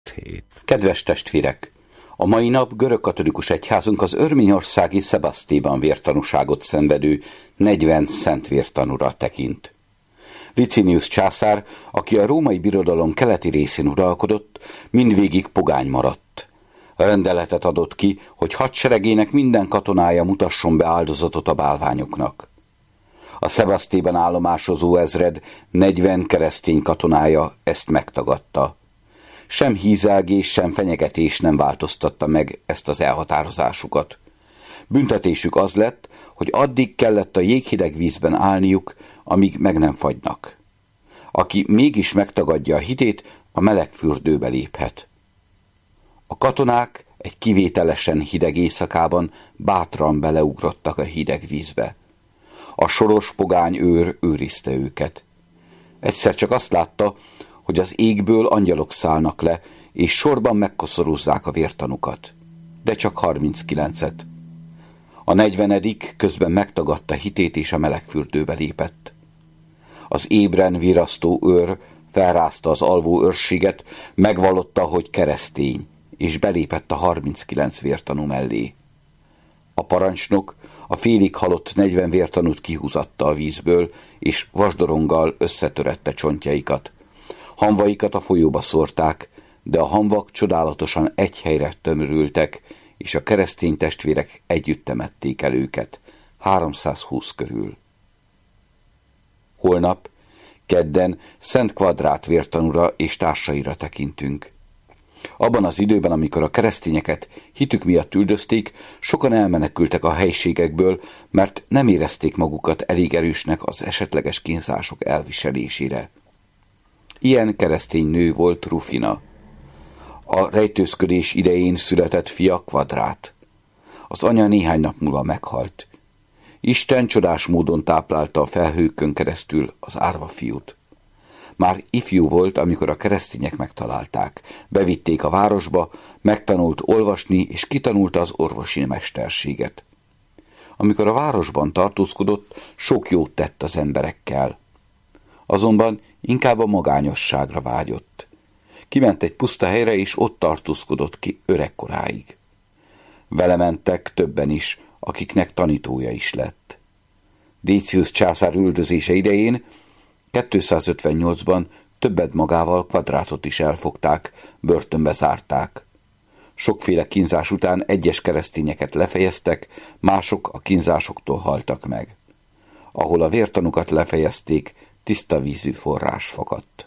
hét. Kedves testvérek! A mai nap görögkatolikus egyházunk az örményországi Szebasztéban vértanúságot szenvedő 40 szent vértanúra tekint. Licinius császár, aki a római birodalom keleti részén uralkodott, mindvégig pogány maradt. Rendeletet adott ki, hogy hadseregének minden katonája mutasson be áldozatot a bálványoknak. A Szebasztéban állomásozó ezred 40 keresztény katonája ezt megtagadta. Sem hízelgés, sem fenyegetés nem változtatta meg ezt az elhatározásukat. Büntetésük az lett, hogy addig kellett a jéghideg vízben állniuk, amíg meg nem fagynak. Aki mégis megtagadja a hitét, a meleg fürdőbe léphet. A katonák egy kivételesen hideg éjszakában bátran beleugrottak a hideg vízbe. A soros pogány őr őrizte őket. Egyszer csak azt látta, hogy az égből angyalok szállnak le, és sorban megkoszorúzzák a vértanukat. De csak 39-et. A 40. közben megtagadta hitét, és a melegfürdőbe lépett. Az ébren virasztó őr felrázta az alvó őrséget, megvallotta, hogy keresztény, és belépett a 39 vértanú mellé. A parancsnok a félig halott 40 vértanút kihúzatta a vízből, és vasdoronggal összetörette csontjaikat. Hamvaikat a folyóba szórták, de a hamvak csodálatosan egy helyre tömörültek, és a keresztény testvérek együtt temették el őket, 320 körül. Holnap, kedden Szent Kvadrát vértanúra és társaira tekintünk. Abban az időben, amikor a keresztényeket hitük miatt üldözték, sokan elmenekültek a helységekből, mert nem érezték magukat elég erősnek az esetleges kínzások elviselésére. Ilyen keresztény nő volt Rufina. A rejtőzködés idején született fia Kvadrát. Az anya néhány nap múlva meghalt. Isten csodás módon táplálta a felhőkön keresztül az árva fiút. Már ifjú volt, amikor a keresztények megtalálták. Bevitték a városba, megtanult olvasni, és kitanulta az orvosi mesterséget. Amikor a városban tartózkodott, sok jót tett az emberekkel. Azonban inkább a magányosságra vágyott. Kiment egy puszta helyre, és ott tartózkodott ki öregkoráig. Vele mentek többen is, akiknek tanítója is lett. Décius császár üldözése idején 258-ban többet magával Kvadrátot is elfogták, börtönbe zárták. Sokféle kínzás után egyes keresztényeket lefejeztek, mások a kínzásoktól haltak meg. Ahol a vértanukat lefejezték, tiszta vízű forrás fakadt.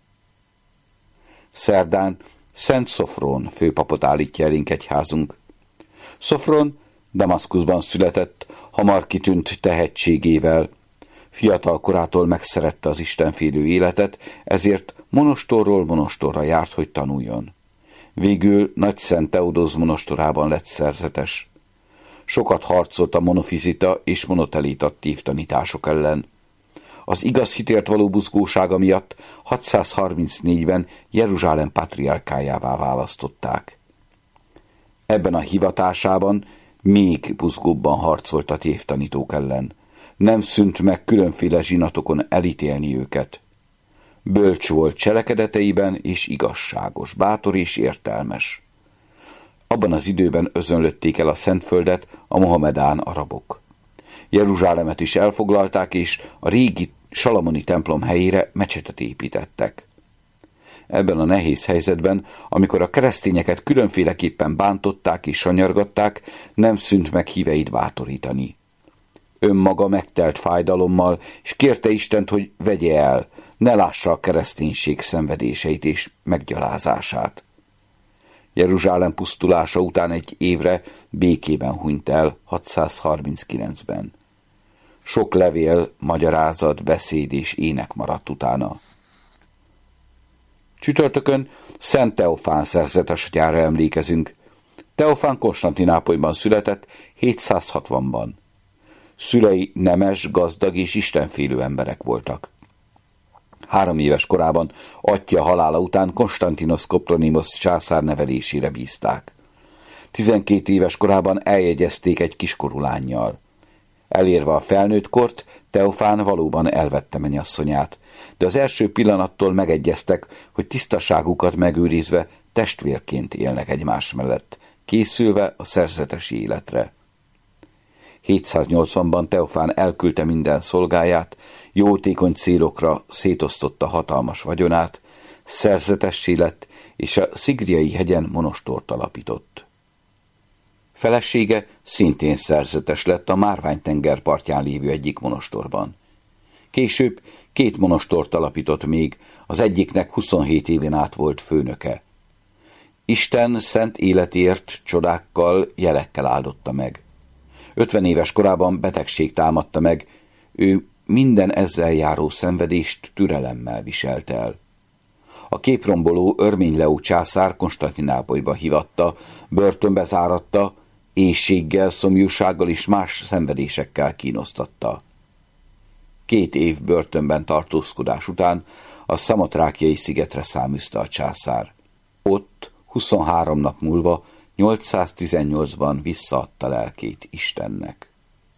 Szerdán Szent Szofrón főpapot állítja elénk egyházunk. Szofrón Damaszkuszban született, hamar kitűnt tehetségével. Fiatal korától megszerette az istenfélő életet, ezért monostorról monostorra járt, hogy tanuljon. Végül Nagy Szent Teodóz monostorában lett szerzetes. Sokat harcolt a monofizita és monotelitatív tanítások ellen. Az igaz hitért való buzgósága miatt 634-ben Jeruzsálem patriárkájává választották. Ebben a hivatásában még buzgóbban harcolt a tévtanítók ellen. Nem szűnt meg különféle zsinatokon elítélni őket. Bölcs volt cselekedeteiben és igazságos, bátor és értelmes. Abban az időben özönlötték el a Szentföldet a mohamedán arabok. Jeruzsálemet is elfoglalták, és a régi salamoni templom helyére mecsetet építettek. Ebben a nehéz helyzetben, amikor a keresztényeket különféleképpen bántották és sanyargatták, nem szűnt meg híveit bátorítani. Önmaga megtelt fájdalommal, és kérte Istent, hogy vegye el, ne lássa a kereszténység szenvedéseit és meggyalázását. Jeruzsálem pusztulása után egy évre békében hunyt el 639-ben. Sok levél, magyarázat, beszéd és ének maradt utána. Csütörtökön Szent Teofán szerzetesatjára emlékezünk. Teofán Konstantinápolyban született 760-ban. Szülei nemes, gazdag és istenfélő emberek voltak. 3 éves korában atyja halála után Konstantinos Kopronimos császár nevelésére bízták. 12 éves korában eljegyezték egy kiskorú lánnyal. Elérve a felnőtt kort, Teofán valóban elvette mennyasszonyát, de az első pillanattól megegyeztek, hogy tisztaságukat megőrizve testvérként élnek egymás mellett, készülve a szerzetesi életre. 780-ban Teofán elküldte minden szolgáját, jótékony célokra szétosztotta hatalmas vagyonát, szerzetessé lett, és a Szigriai hegyen monostort alapított. Felesége szintén szerzetes lett a Márvány-tenger partján lévő egyik monostorban. Később 2 monostort alapított még, az egyiknek 27 éven át volt főnöke. Isten szent életért csodákkal, jelekkel áldotta meg. 50 éves korában betegség támadta meg, ő minden ezzel járó szenvedést türelemmel viselt el. A képromboló Örmény Leó császár Konstantinápolyba hívatta, börtönbe záratta, éhséggel, szomjúsággal és más szenvedésekkel kínosztatta. 2 év börtönben tartózkodás után a Szamotrákiai szigetre száműzte a császár. Ott 23 nap múlva 818-ban visszaadta lelkét Istennek.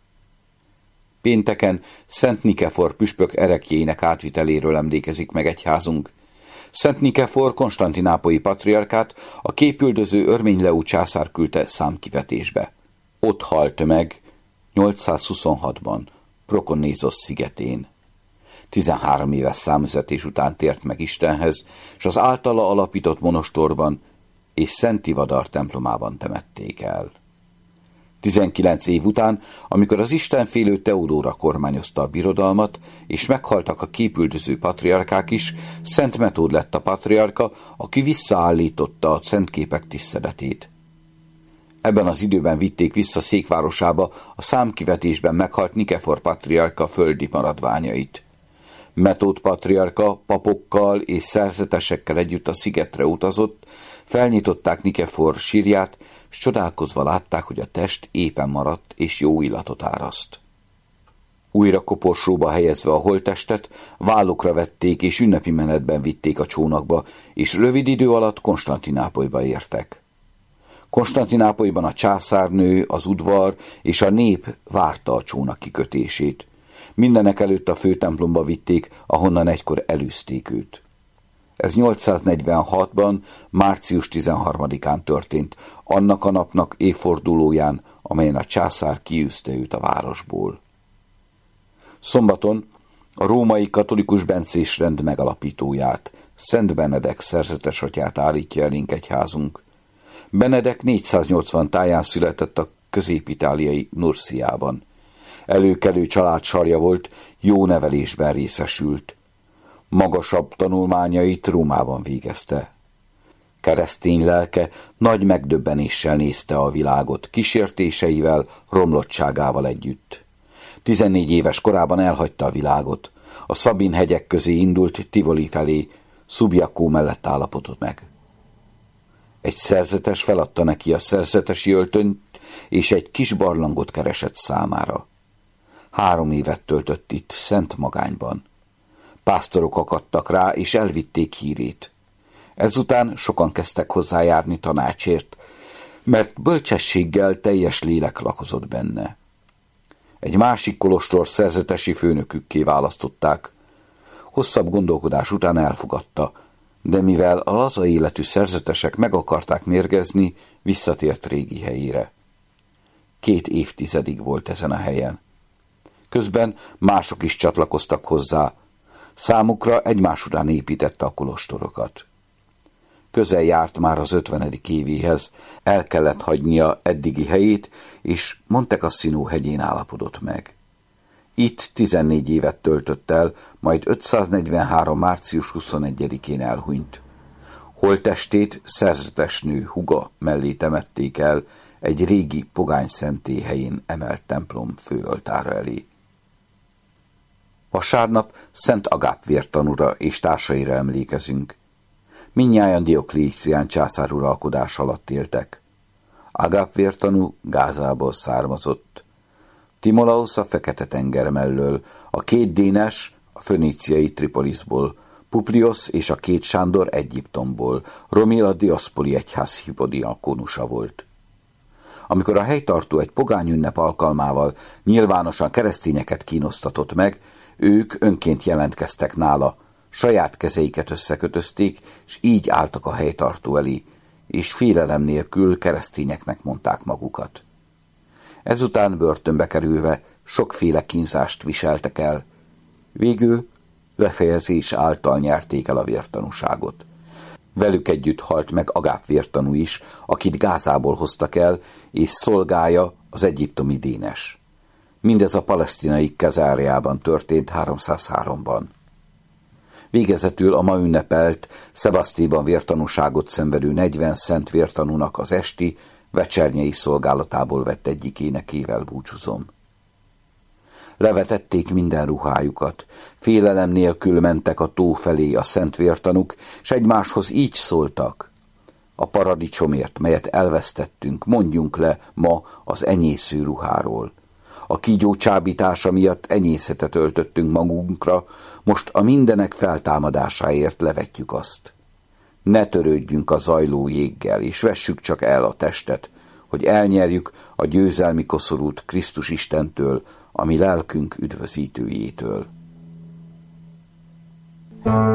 Pénteken Szent Nikefor püspök ereklyének átviteléről emlékezik meg egyházunk. Szent Nikefor konstantinápolyi patriarkát a képüldöző Örmény Leó császár küldte számkivetésbe. Ott halt meg 826-ban, Prokonnézosz szigetén. 13 éves számüzetés után tért meg Istenhez, és az általa alapított monostorban és Szent Tivadar templomában temették el. 19 év után, amikor az istenfélő Teodóra kormányozta a birodalmat, és meghaltak a képüldöző patriarkák is, Szent Metód lett a patriarka, aki visszaállította a szentképek tiszteletét. Ebben az időben vitték vissza székvárosába a számkivetésben meghalt Nikefor patriarka földi maradványait. Metód patriarka papokkal és szerzetesekkel együtt a szigetre utazott, felnyitották Nikefor sírját, s csodálkozva látták, hogy a test épen maradt és jó illatot áraszt. Újra koporsóba helyezve a holttestet, vállukra vették és ünnepi menetben vitték a csónakba, és rövid idő alatt Konstantinápolyba értek. Konstantinápolyban a császárnő, az udvar és a nép várta a csónak kikötését. Mindenek előtt a főtemplomba vitték, ahonnan egykor elűzték őt. Ez 846-ban, március 13-án történt, annak a napnak évfordulóján, amelyen a császár kiűzte őt a városból. Szombaton a római katolikus bencés rend megalapítóját, Szent Benedek szerzetes atyát állítja elénk egyházunk. Benedek 480 táján született a közép-itáliai Nursiában. Előkelő családsarja volt, jó nevelésben részesült. Magasabb tanulmányait Rómában végezte. Keresztény lelke nagy megdöbbenéssel nézte a világot, kísértéseivel, romlottságával együtt. 14 éves korában elhagyta a világot. A Szabin hegyek közé indult Tivoli felé, Subjacco mellett állapodott meg. Egy szerzetes feladta neki a szerzetesi öltönyt, és egy kis barlangot keresett számára. 3 évet töltött itt, szent magányban. Pásztorok akadtak rá, és elvitték hírét. Ezután sokan kezdtek hozzájárni tanácsért, mert bölcsességgel teljes lélek lakozott benne. Egy másik kolostor szerzetesi főnökükké választották. Hosszabb gondolkodás után elfogadta, de mivel a laza életű szerzetesek meg akarták mérgezni, visszatért régi helyére. 2 évtizedig volt ezen a helyen. Közben mások is csatlakoztak hozzá. Számukra egymás után építette a kolostorokat. Közel járt már az 50. évéhez, el kellett hagynia eddigi helyét, és Monte Cassino hegyén állapodott meg. Itt 14 évet töltött el, majd 543. március 21-én elhunyt. Holttestét szerzetesnő húga mellé temették el, egy régi pogány szentély helyén emelt templom főoltára elé. Vasárnap Szent Agáp vértanúra és társaira emlékezünk. Mindnyájan Dioklécián császár uralkodás alatt éltek. Agáp vértanú Gázából származott. Timolaus a Fekete-tenger mellől, a 2 Dénes a föníciai Tripolisból, Publius és a 2 Sándor Egyiptomból, Romil a Dioszpoli egyház hipodiakónusa volt. Amikor a helytartó egy pogány ünnep alkalmával nyilvánosan keresztényeket kínosztatott meg, ők önként jelentkeztek nála, Saját kezeiket összekötözték, és így álltak a helytartó elé, és félelem nélkül keresztényeknek mondták magukat. Ezután börtönbe kerülve sokféle kínzást viseltek el. Végül lefejezés által nyerték el a vértanúságot. Velük együtt halt meg Agáp vértanú is, akit Gázából hoztak el, és szolgája az egyiptomi Dénes. Mindez a palesztinai Kezáriában történt 303-ban. Végezetül a ma ünnepelt, Szebasztéban vértanúságot szenvedő 40 szent vértanúnak az esti, vecsernyei szolgálatából vett egyik énekével búcsúzom. Levetették minden ruhájukat, félelem nélkül mentek a tó felé a szent vértanúk, s egymáshoz így szóltak: a paradicsomért, melyet elvesztettünk, mondjunk le ma az enyésző ruháról. A kígyó csábítása miatt enyészetet öltöttünk magunkra, most a mindenek feltámadásáért levetjük azt. Ne törődjünk a zajló jéggel, és vessük csak el a testet, hogy elnyerjük a győzelmi koszorút Krisztus Istentől, a mi lelkünk üdvözítőjétől.